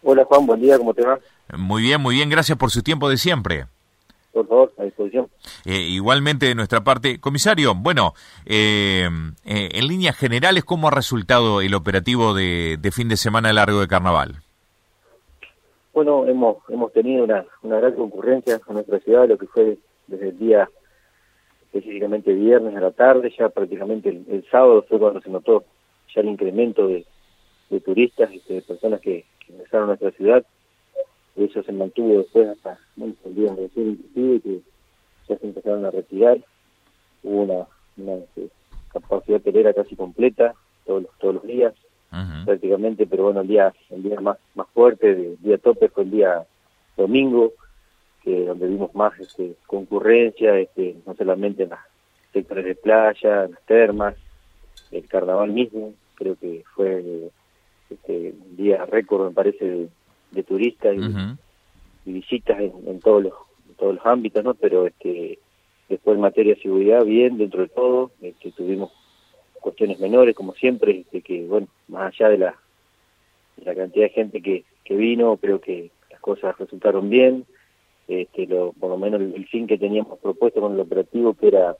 Hola Juan, buen día, ¿cómo te va? Muy bien, gracias por su tiempo de siempre. Por favor, a disposición. Igualmente de nuestra parte, comisario, bueno, en líneas generales, ¿cómo ha resultado el operativo de fin de semana largo de Carnaval? Bueno, hemos tenido una gran concurrencia en nuestra ciudad, lo que fue desde el día, específicamente viernes a la tarde, ya prácticamente el sábado fue cuando se notó ya el incremento de turistas, de personas que ingresaron a nuestra ciudad. Eso se mantuvo después hasta el día de ayer inclusive, que ya se empezaron a retirar. Hubo una capacidad hotelera casi completa todos los días. Prácticamente, pero bueno, el día más fuerte, el día tope fue el día domingo, que donde vimos más concurrencia, no solamente en los sectores de playa, en las termas, el carnaval mismo. Creo que fue un día récord, me parece, de turistas y visitas en todos los ámbitos, ¿no? Pero después en materia de seguridad, bien, dentro de todo, tuvimos cuestiones menores, como siempre, que bueno, más allá de la cantidad de gente que vino, creo que las cosas resultaron bien. Por lo menos el fin que teníamos propuesto con el operativo, que era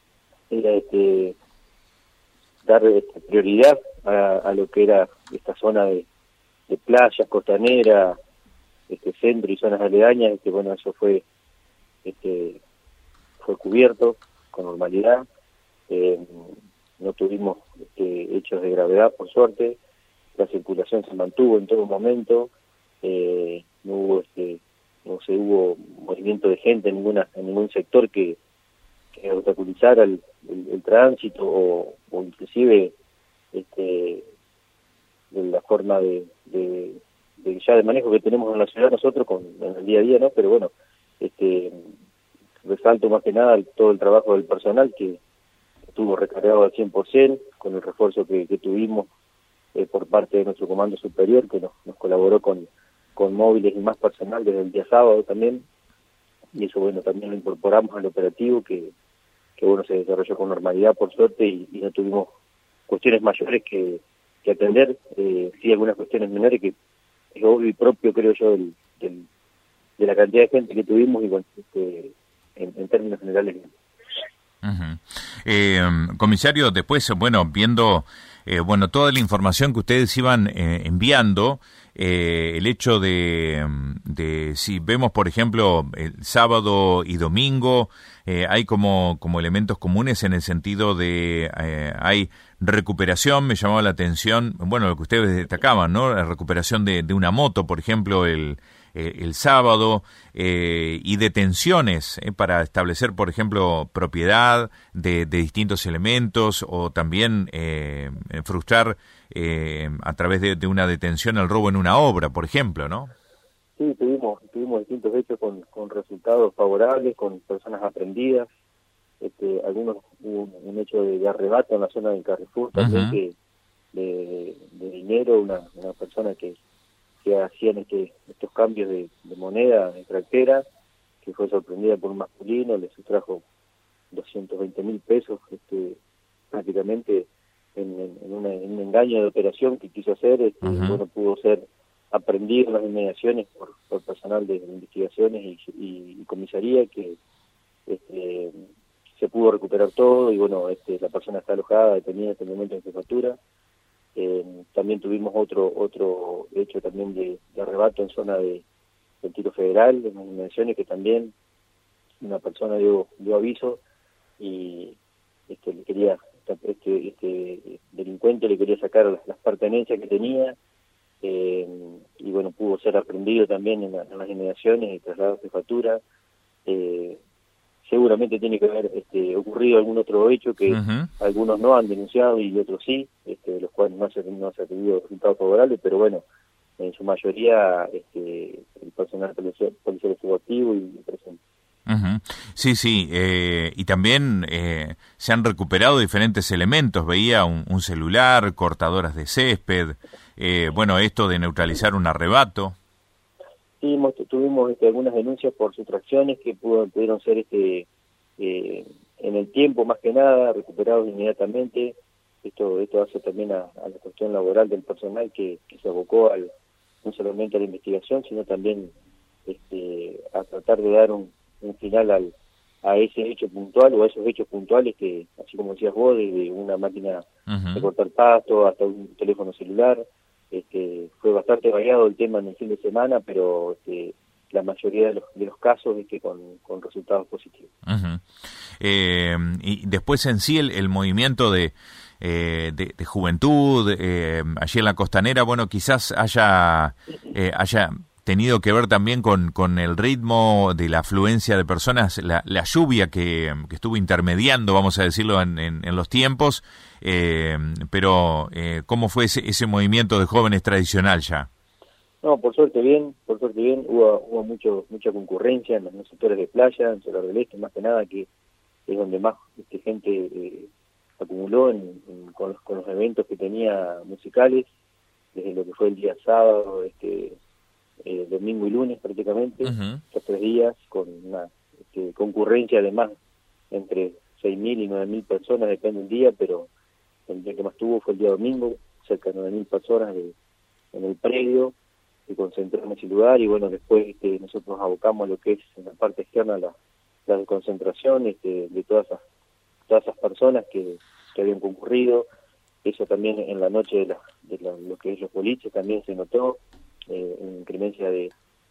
dar prioridad a lo que era esta zona de playas, costanera, centro y zonas aledañas. Bueno, eso fue cubierto con normalidad. No tuvimos hechos de gravedad, por suerte. La circulación se mantuvo en todo momento. No hubo movimiento de gente en ningún sector que obstaculizara el tránsito o inclusive de la forma de ya de manejo que tenemos en la ciudad nosotros en el día a día, ¿no? Pero bueno, resalto más que nada todo el trabajo del personal que estuvo recargado al 100%, con el refuerzo que tuvimos por parte de nuestro comando superior, que nos colaboró con móviles y más personal desde el día sábado también. Y eso, bueno, también lo incorporamos al operativo, que bueno, se desarrolló con normalidad, por suerte, y no tuvimos cuestiones mayores que atender. Sí, algunas cuestiones menores, que es obvio y propio, creo yo, de la cantidad de gente que tuvimos, y bueno, en términos generales. Comisario, después, bueno, viendo toda la información que ustedes iban enviando, el hecho de si vemos, por ejemplo, el sábado y domingo, hay como elementos comunes en el sentido de hay recuperación. Me llamaba la atención, bueno, lo que ustedes destacaban, ¿no? La recuperación de una moto, por ejemplo, el sábado, y detenciones para establecer, por ejemplo, propiedad de distintos elementos, o también frustrar a través de una detención el robo en una obra, por ejemplo, ¿no? Sí, tuvimos distintos hechos con resultados favorables, con personas aprendidas. Algunos hubo un hecho de arrebato en la zona del Carrefour también, que de dinero, una persona que hacían estos cambios de moneda extranjera, que fue sorprendida por un masculino, le sustrajo 220.000 pesos, prácticamente en un engaño de operación que quiso hacer. Bueno, pudo ser aprendido en las inmediaciones por personal de investigaciones y comisaría, que se pudo recuperar todo, y bueno, la persona está alojada, detenida en este momento en jefatura. También tuvimos otro hecho también de arrebato en zona del Tiro Federal, en las inmediaciones, que también una persona dio aviso, y delincuente le quería sacar las pertenencias que tenía, y bueno, pudo ser aprendido también en las inmediaciones y trasladado a jefatura. Seguramente tiene que haber ocurrido algún otro hecho que algunos no han denunciado y otros sí, los cuales no se ha tenido resultados favorables, pero bueno, en su mayoría el personal policial estuvo activo y presente. Sí, y también se han recuperado diferentes elementos. Veía un celular, cortadoras de césped, bueno, esto de neutralizar un arrebato. Sí, tuvimos algunas denuncias por sustracciones que pudieron ser en el tiempo, más que nada, recuperados inmediatamente. Esto hace también a la cuestión laboral del personal que se abocó al no solamente a la investigación, sino también a tratar de dar un final a ese hecho puntual o a esos hechos puntuales que, así como decías vos, desde una máquina de cortar pasto hasta un teléfono celular. Fue bastante variado el tema en el fin de semana, pero la mayoría de los casos con resultados positivos. Y después en sí el movimiento de juventud allí en la Costanera, bueno, quizás haya tenido que ver también con el ritmo de la afluencia de personas, la lluvia que estuvo intermediando, vamos a decirlo, en los tiempos, pero ¿cómo fue ese movimiento de jóvenes tradicional ya? No, por suerte bien, hubo mucha concurrencia en los sectores de playa, en Solar del Este, más que nada, que es donde más gente acumuló con los eventos que tenía musicales, desde lo que fue el día sábado, domingo y lunes prácticamente, estos 3 días, con una concurrencia además entre 6.000 y 9.000 personas, depende del día, pero el día que más tuvo fue el día domingo, cerca de 9.000 personas en el predio, se concentró en ese lugar, y bueno, después nosotros abocamos a lo que es en la parte externa la concentración de todas esas personas que habían concurrido. Eso también en la noche de lo que es los boliches también se notó, en incremencia de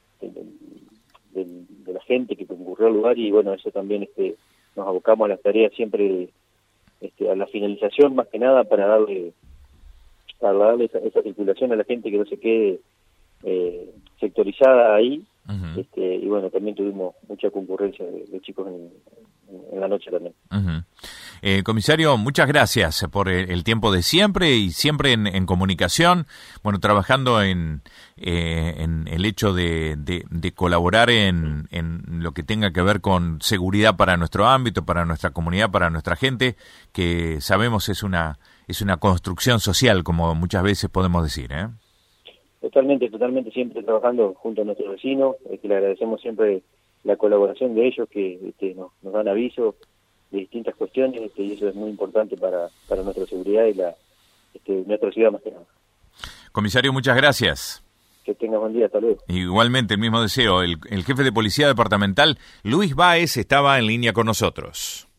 la gente que concurrió al lugar, y bueno, eso también nos abocamos a las tareas siempre a la finalización, más que nada para darle esa circulación a la gente, que no se quede sectorizada ahí. Y bueno, también tuvimos mucha concurrencia de chicos en la noche también. Comisario, muchas gracias por el tiempo de siempre y siempre en comunicación, bueno, trabajando en el hecho de colaborar en lo que tenga que ver con seguridad para nuestro ámbito, para nuestra comunidad, para nuestra gente, que sabemos es una construcción social, como muchas veces podemos decir, ¿eh? Totalmente, siempre trabajando junto a nuestros vecinos, le agradecemos siempre la colaboración de ellos, que nos dan aviso de distintas cuestiones, y eso es muy importante para nuestra seguridad y nuestra ciudad más que nada. Comisario, muchas gracias. Que tengas buen día, hasta luego. Igualmente, el mismo deseo. El jefe de Policía Departamental, Luis Báez, estaba en línea con nosotros.